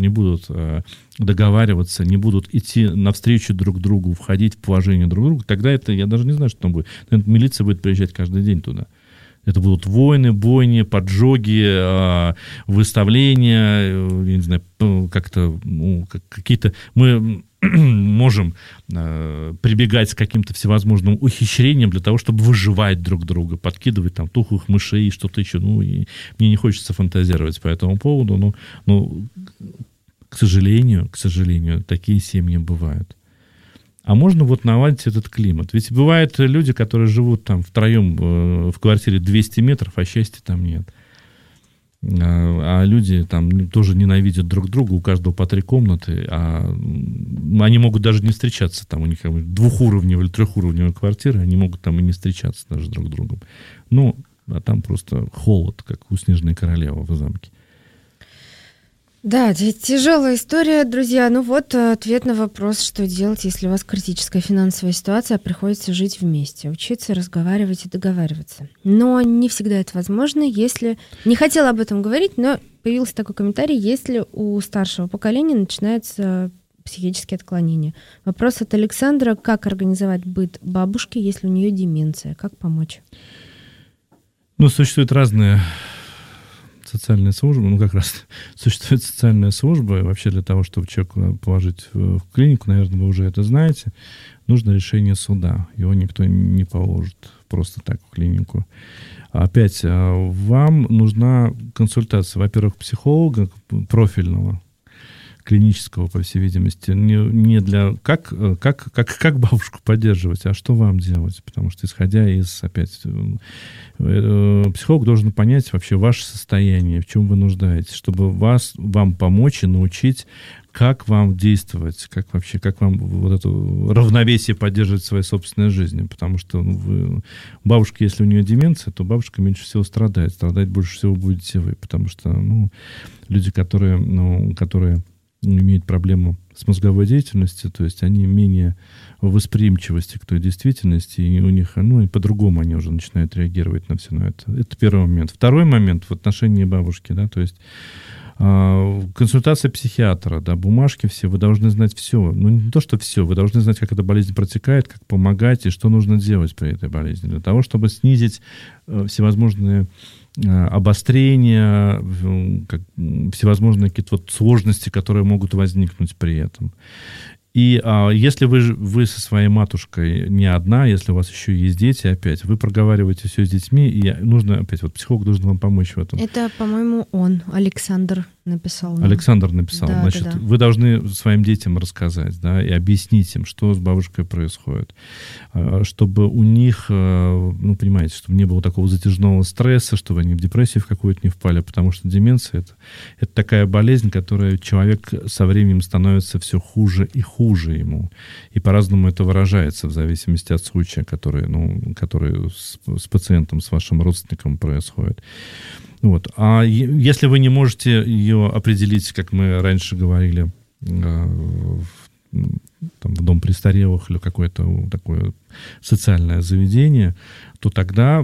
S5: договариваться, не будут идти навстречу друг другу, входить в положение друг друга, тогда я даже не знаю, что там будет. Наверное, милиция будет приезжать каждый день туда. Это будут войны, бойни, поджоги, выставления, я не знаю, какие-то... Мы можем прибегать к каким-то всевозможным ухищрениям для того, чтобы выживать друг друга, подкидывать там тухлых мышей и что-то еще. И мне не хочется фантазировать по этому поводу, но к сожалению, такие семьи бывают. А можно наладить этот климат. Ведь бывают люди, которые живут там втроем в квартире 200 метров, а счастья там нет. А люди там тоже ненавидят друг друга, у каждого по 3 комнаты, а они могут даже не встречаться, там у них 2-уровневая или 3-уровневая квартира, они могут там и не встречаться даже друг с другом. А там просто холод, как у Снежной королевы в замке.
S4: Да, тяжелая история, друзья. Ну вот ответ на вопрос, что делать, если у вас критическая финансовая ситуация, а приходится жить вместе, учиться, разговаривать и договариваться. Но не всегда это возможно, если... Не хотела об этом говорить, но появился такой комментарий, если у старшего поколения начинается психические отклонения. Вопрос от Александра: как организовать быт бабушки, если у нее деменция? Как помочь?
S5: Ну, существуют разные социальные службы, как раз существует социальная служба, и вообще для того, чтобы человека положить в клинику, наверное, вы уже это знаете, нужно решение суда. Его никто не положит просто так в клинику. Опять, вам нужна консультация, во-первых, психолога профильного, клинического, по всей видимости, не для как бабушку поддерживать, а что вам делать. Потому что, исходя из, опять, психолог должен понять вообще ваше состояние, в чем вы нуждаетесь, чтобы вам помочь и научить, как вам действовать, как вам вот это равновесие поддерживать в своей собственной жизни. Потому что бабушка, если у нее деменция, то бабушка меньше всего страдает. Страдать больше всего будете вы. Потому что люди, которые имеют проблему с мозговой деятельностью, то есть они менее восприимчивости к той действительности, и у них, и по-другому они уже начинают реагировать на все это. Это первый момент. Второй момент в отношении бабушки, да, то есть консультация психиатра, да, бумажки все, вы должны знать все. Не то, что все, вы должны знать, как эта болезнь протекает, как помогать и что нужно делать при этой болезни, для того, чтобы снизить всевозможные обострения, всевозможные какие-то сложности, которые могут возникнуть при этом. И если вы со своей матушкой не одна, если у вас еще есть дети, опять, вы проговариваете все с детьми, и нужно, опять, психолог должен вам помочь в этом.
S4: Это, по-моему, Александр написал.
S5: Александр написал. Да, значит, да. Вы должны своим детям рассказать, да, и объяснить им, что с бабушкой происходит. Чтобы у них, понимаете, чтобы не было такого затяжного стресса, чтобы они в депрессию в какую-то не впали, потому что деменция — это такая болезнь, которая человек со временем становится все хуже и хуже ему. И по-разному это выражается в зависимости от случая, который с пациентом, с вашим родственником происходит. А если вы не можете ее определить, как мы раньше говорили, в дом престарелых или какое-то такое социальное заведение, то тогда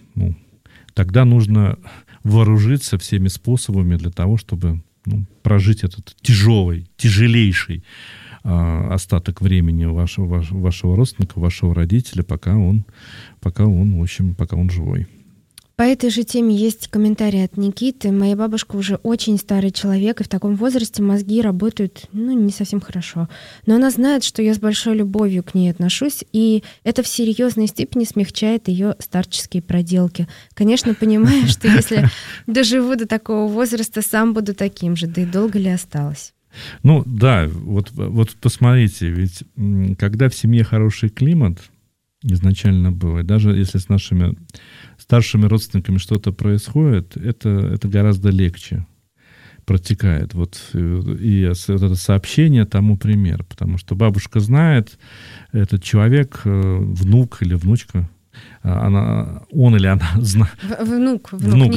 S5: нужно вооружиться всеми способами для того, чтобы прожить этот тяжелейший остаток времени вашего родственника, вашего родителя, пока он живой.
S4: По этой же теме есть комментарий от Никиты. Моя бабушка уже очень старый человек, и в таком возрасте мозги работают, не совсем хорошо. Но она знает, что я с большой любовью к ней отношусь, и это в серьезной степени смягчает ее старческие проделки. Конечно, понимаю, что если доживу до такого возраста, сам буду таким же, да и долго ли осталось?
S5: Да, вот посмотрите, ведь когда в семье хороший климат изначально был, и даже если с нашими старшими родственниками что-то происходит, это гораздо легче протекает. И это сообщение тому пример, потому что бабушка знает, этот человек, внук или внучка, он или она знает.
S4: Внук,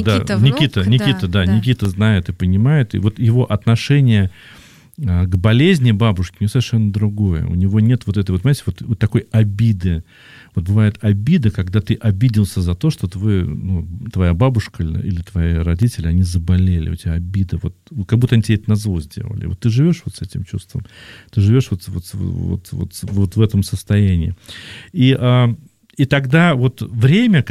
S5: Никита знает и понимает, и его отношение к болезни бабушки совершенно другое. У него нет такой обиды. Бывает обида, когда ты обиделся за то, что твоя бабушка или твои родители, они заболели. У тебя обида, как будто они тебе это назло сделали. Ты живешь с этим чувством, ты живешь в этом состоянии. И тогда время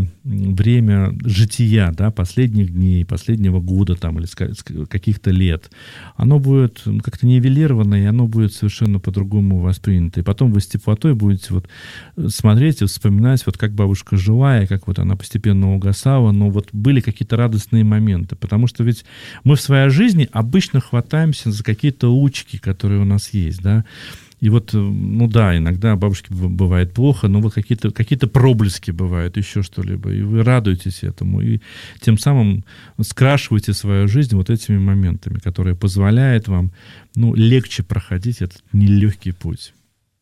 S5: жития, да, последних дней, последнего года или каких-то лет, оно будет как-то нивелировано, и оно будет совершенно по-другому воспринято. И потом вы с теплотой будете смотреть и вспоминать, как бабушка жила, и как она постепенно угасала, но были какие-то радостные моменты. Потому что ведь мы в своей жизни обычно хватаемся за какие-то лучики, которые у нас есть, да. И иногда бабушке бывает плохо, но какие-то проблески бывают, еще что-либо. И вы радуетесь этому. И тем самым скрашиваете свою жизнь этими моментами, которые позволяют вам легче проходить этот нелегкий путь.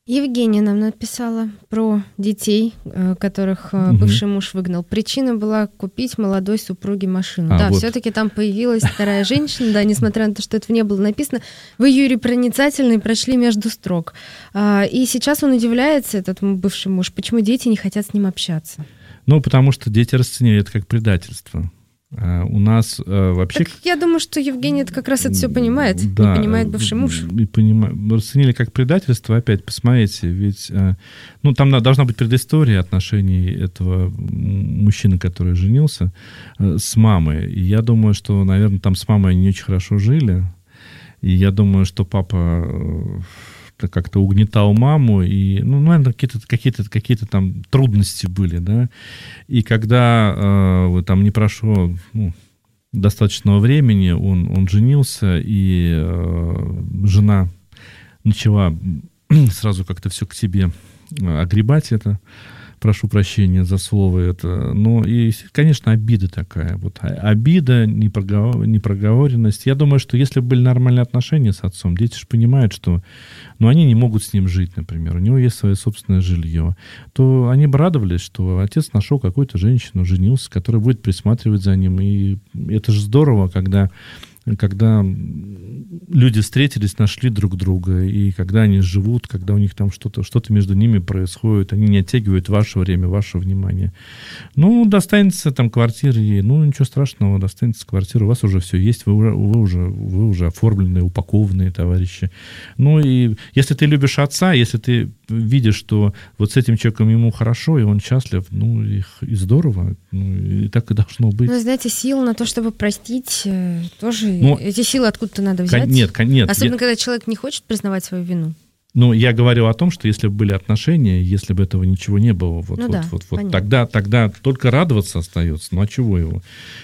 S4: Евгения нам написала про детей, которых бывший муж выгнал. Причина была купить молодой супруге машину. Да, вот. Все-таки там появилась вторая женщина, да, несмотря на то, что этого не было написано. Вы, Юрий, проницательный, прочли между строк. И сейчас он удивляется, этот бывший муж, почему дети не хотят с ним общаться.
S5: Ну, потому что дети расценили это как предательство. У нас вообще...
S4: Так я думаю, что Евгений это как раз это все понимает. Да, не понимает бывший муж.
S5: Расценили как предательство. Опять, посмотрите, ведь там должна быть предыстория отношений этого мужчины, который женился, с мамой. И я думаю, что, наверное, там с мамой они не очень хорошо жили. И я думаю, что папа как-то угнетал маму, и, наверное, какие-то там трудности были, да, и когда там не прошло достаточного времени, он женился, и жена начала сразу как-то все к себе огребать это, прошу прощения за слово это, но и, конечно, обида такая, вот обида, непроговоренность. Я думаю, что если бы были нормальные отношения с отцом, дети же понимают, что, они не могут с ним жить, например, у него есть свое собственное жилье, то они бы радовались, что отец нашел какую-то женщину, женился, которая будет присматривать за ним, и это же здорово, когда люди встретились, нашли друг друга, и когда они живут, когда у них там что-то между ними происходит, они не оттягивают ваше время, ваше внимание. Достанется там квартира ей, ничего страшного, достанется квартира, у вас уже все есть, вы уже оформленные, упакованные товарищи. И если ты любишь отца, если ты видишь, что вот с этим человеком ему хорошо, и он счастлив, и здорово, и так и должно быть.
S4: Знаете, сил на то, чтобы простить, тоже эти силы откуда-то надо взять.
S5: Нет.
S4: Особенно, когда человек не хочет признавать свою вину.
S5: Я говорю о том, что если бы были отношения, если бы этого ничего не было, тогда только радоваться остается. А чего его?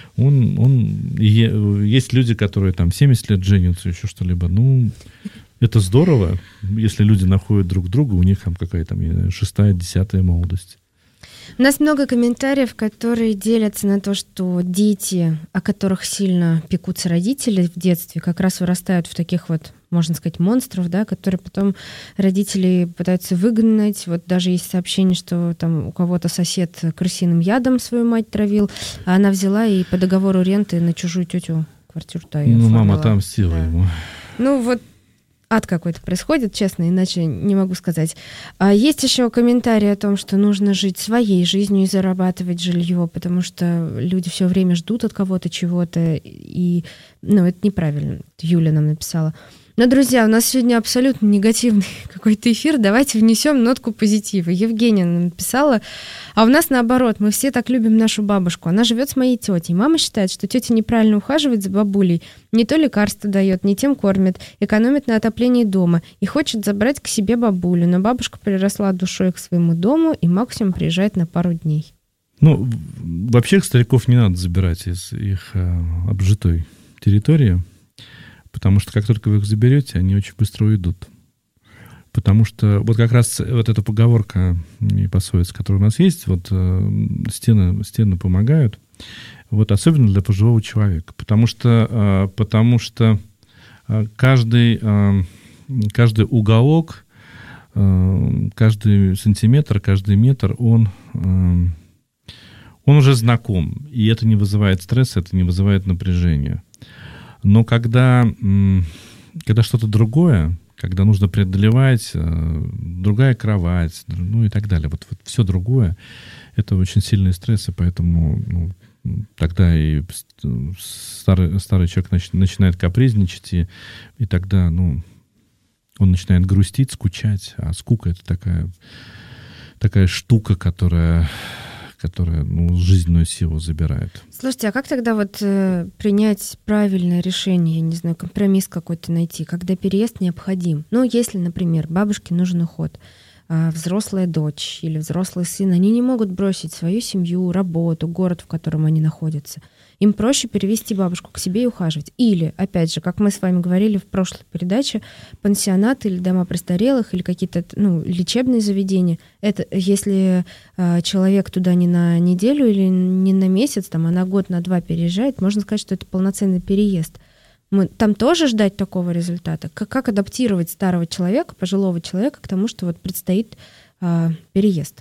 S5: Есть люди, которые там 70 лет женятся, еще что-либо. Это здорово, если люди находят друг друга, у них там какая-то 6-я, 10-я молодость.
S4: У нас много комментариев, которые делятся на то, что дети, о которых сильно пекутся родители в детстве, как раз вырастают в таких можно сказать, монстров, да, которые потом родители пытаются выгнать. Вот даже есть сообщение, что там у кого-то сосед крысиным ядом свою мать травил, а она взяла и по договору ренты на чужую тетю квартиру-то ее оформила.
S5: Мама отомстила ему.
S4: Ад какой-то происходит, честно, иначе не могу сказать. Есть еще комментарий о том, что нужно жить своей жизнью и зарабатывать жилье, потому что люди все время ждут от кого-то чего-то, и это неправильно. Юля нам написала. Но, друзья, у нас сегодня абсолютно негативный какой-то эфир. Давайте внесем нотку позитива. Евгения написала, а у нас наоборот, мы все так любим нашу бабушку. Она живет с моей тетей. Мама считает, что тетя неправильно ухаживает за бабулей. Не то лекарства дает, не тем кормит, экономит на отоплении дома и хочет забрать к себе бабулю. Но бабушка приросла душой к своему дому и максимум приезжает на пару дней.
S5: Вообще стариков не надо забирать из их обжитой территории. Потому что как только вы их заберете, они очень быстро уйдут. Потому что как раз эта поговорка и пословица, которая у нас есть, стены помогают, особенно для пожилого человека. Потому что каждый уголок, каждый сантиметр, каждый метр, он уже знаком. И это не вызывает стресса, это не вызывает напряжения. Но когда что-то другое, когда нужно преодолевать, другая кровать, и так далее, все другое, это очень сильные стрессы, поэтому тогда и старый человек начинает капризничать, и тогда, он начинает грустить, скучать, а скука — это такая штука, которая жизненную силу забирает.
S4: Слушайте, а как тогда принять правильное решение, я не знаю, компромисс какой-то найти, когда переезд необходим? Если, например, бабушке нужен уход, взрослая дочь или взрослый сын, они не могут бросить свою семью, работу, город, в котором они находятся. Им проще перевести бабушку к себе и ухаживать. Или, опять же, как мы с вами говорили в прошлой передаче, пансионаты или дома престарелых, или какие-то лечебные заведения. Это если человек туда не на неделю или не на месяц, а на год, на 2 переезжает, можно сказать, что это полноценный переезд. Там тоже ждать такого результата? Как адаптировать старого человека, пожилого человека к тому, что вот предстоит переезд?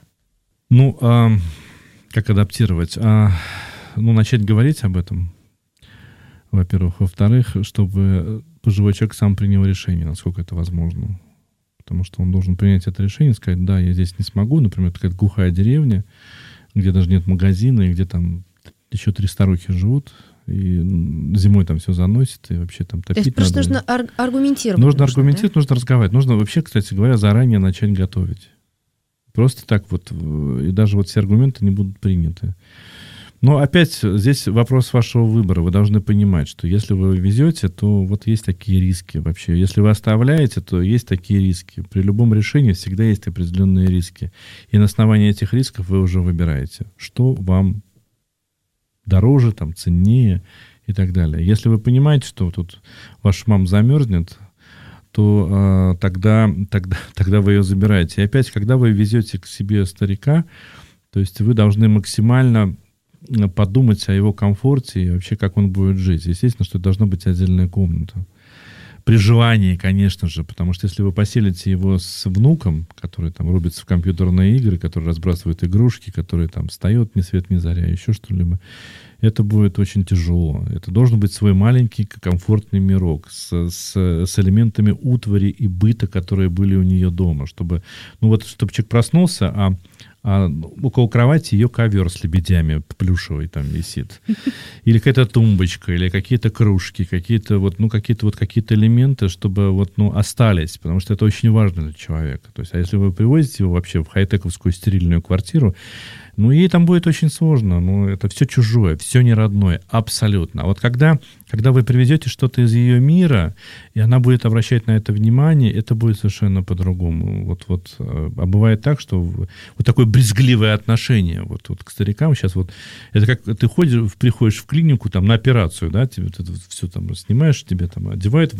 S5: Как адаптировать? Начать говорить об этом, во-первых. Во-вторых, чтобы пожилой человек сам принял решение, насколько это возможно. Потому что он должен принять это решение и сказать, да, я здесь не смогу. Например, какая-то глухая деревня, где даже нет магазина, и где там еще 3 старухи живут, и зимой там все заносит, и вообще там топить.
S4: То есть просто нужно аргументировать.
S5: Нужно аргументировать, нужно разговаривать. Нужно вообще, кстати говоря, заранее начать готовить. Просто так вот, и даже вот все аргументы не будут приняты. Но опять здесь вопрос вашего выбора. Вы должны понимать, что если вы везете, то вот есть такие риски вообще. Если вы оставляете, то есть такие риски. При любом решении всегда есть определенные риски. И на основании этих рисков вы уже выбираете, что вам дороже, там, ценнее и так далее. Если вы понимаете, что тут ваша мама замерзнет, то тогда вы ее забираете. И опять, когда вы везете к себе старика, то есть вы должны максимально подумать о его комфорте и вообще, как он будет жить. Естественно, что это должна быть отдельная комната. При желании, конечно же, потому что если вы поселите его с внуком, который там рубится в компьютерные игры, который разбрасывает игрушки, который там встает ни свет ни заря, еще что-либо, это будет очень тяжело. Это должен быть свой маленький комфортный мирок с элементами утвари и быта, которые были у нее дома, чтобы человек проснулся, а около кровати ее ковер с лебедями плюшевый там висит. Или какая-то тумбочка, или какие-то кружки, какие-то элементы, чтобы остались, потому что это очень важно для человека. То есть, а если вы привозите его вообще в хай-тековскую стерильную квартиру, ей там будет очень сложно. Это все чужое, все не родное, абсолютно. А вот когда вы привезете что-то из ее мира, и она будет обращать на это внимание, это будет совершенно по-другому. А бывает так, что вот такое брезгливое отношение к старикам сейчас это как ты приходишь в клинику там на операцию, да, тебе все там снимаешь, тебе там одевают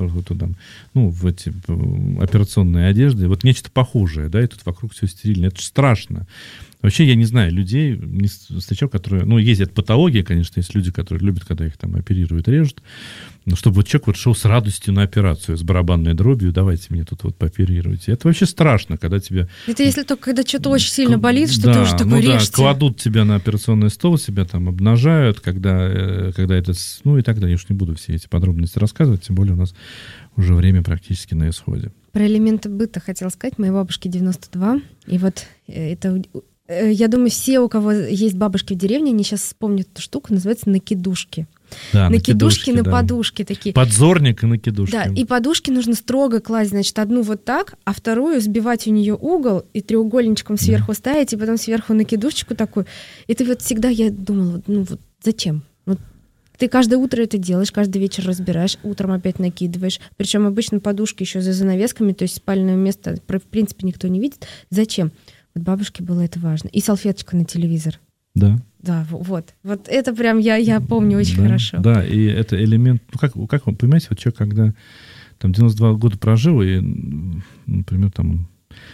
S5: в эти операционные одежды, нечто похожее, да, и тут вокруг все стерильно. Это же страшно. Вообще, я не знаю, людей не встречал, которые... ездят патологии, конечно, есть люди, которые любят, когда их там оперируют, режут. Но чтобы человек шел с радостью на операцию, с барабанной дробью, давайте мне тут пооперируйте. Это вообще страшно, когда тебе...
S4: Это если только когда что-то очень сильно болит, что ты уже такой режете.
S5: Кладут тебя на операционный стол, себя там обнажают, когда это... и так далее. Я уж не буду все эти подробности рассказывать, тем более у нас уже время практически на исходе.
S4: Про элементы быта хотела сказать. Моей бабушке 92, и это... Я думаю, все, у кого есть бабушки в деревне, они сейчас вспомнят эту штуку, называется накидушки.
S5: Да,
S4: накидушки на подушки такие.
S5: Подзорник и накидушки.
S4: Да, и подушки нужно строго класть, значит, одну вот так, а вторую сбивать у нее угол и треугольничком сверху ставить, и потом сверху накидушечку такую. Это всегда я думала, зачем? Ты каждое утро это делаешь, каждый вечер разбираешь, утром опять накидываешь. Причем обычно подушки еще за занавесками, то есть спальное место, в принципе, никто не видит. Зачем? Бабушке было это важно. И салфеточка на телевизор.
S5: Да.
S4: Да, вот это прям я помню очень хорошо.
S5: Да, и это элемент... как вы понимаете, человек, когда там 92 года прожил, и, например, там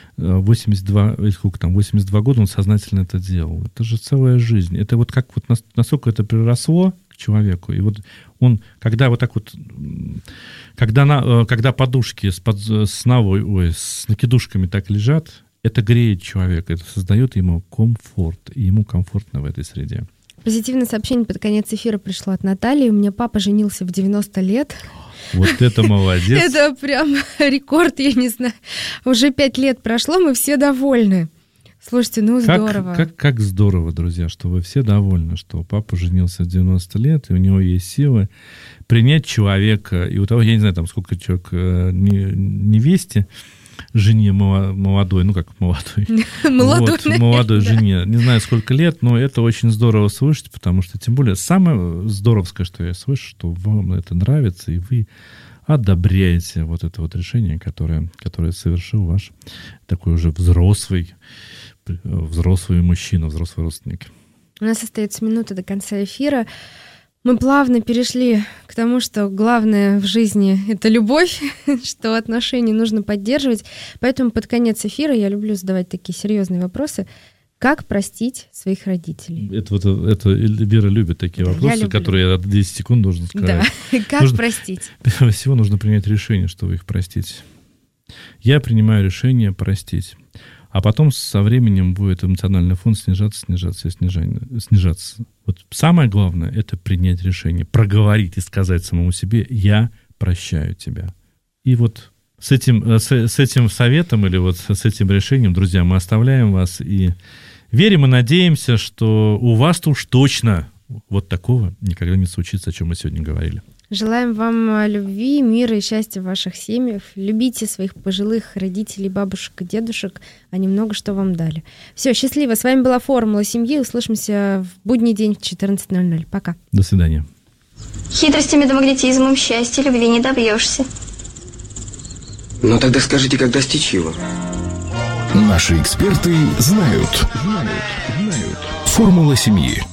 S5: 82 года он сознательно это делал. Это же целая жизнь. Это насколько это приросло к человеку. И он, когда когда подушки с накидушками так лежат, это греет человека, это создает ему комфорт, и ему комфортно в этой среде.
S4: Позитивное сообщение под конец эфира пришло от Натальи. У меня папа женился в 90 лет.
S5: Вот это молодец.
S4: Это прям рекорд, я не знаю. Уже 5 лет прошло, мы все довольны. Слушайте, здорово.
S5: Как здорово, друзья, что вы все довольны, что папа женился в 90 лет, и у него есть силы принять человека. И у того, я не знаю, там сколько человек невесте, жене молодой, молодой жене, не знаю, сколько лет, но это очень здорово слышать, потому что, тем более, самое здоровское, что я слышу, что вам это нравится, и вы одобряете это решение, которое совершил ваш такой уже взрослый мужчина, взрослый родственник.
S4: У нас остается минута до конца эфира. Мы плавно перешли к тому, что главное в жизни — это любовь, что отношения нужно поддерживать. Поэтому под конец эфира я люблю задавать такие серьезные вопросы. Как простить своих родителей?
S5: Это Вера любит такие вопросы, которые я 10 секунд должен сказать.
S4: Да, как простить?
S5: Прежде всего нужно принять решение, чтобы их простить. Я принимаю решение простить. А потом со временем будет эмоциональный фон снижаться. Вот самое главное — это принять решение, проговорить и сказать самому себе: «Я прощаю тебя». И вот с этим советом или вот с этим решением, друзья, мы оставляем вас и верим и надеемся, что у вас-то уж точно вот такого никогда не случится, о чем мы сегодня говорили.
S4: Желаем вам любви, мира и счастья в ваших семьях. Любите своих пожилых родителей, бабушек и дедушек. Они много что вам дали. Все, счастливо. С вами была «Формула семьи». Услышимся в будний день в 14:00. Пока.
S5: До свидания.
S1: Хитростями да магнетизмом счастья, любви не добьешься.
S2: Ну тогда скажите, как достичь его?
S3: Наши эксперты знают. Формула семьи.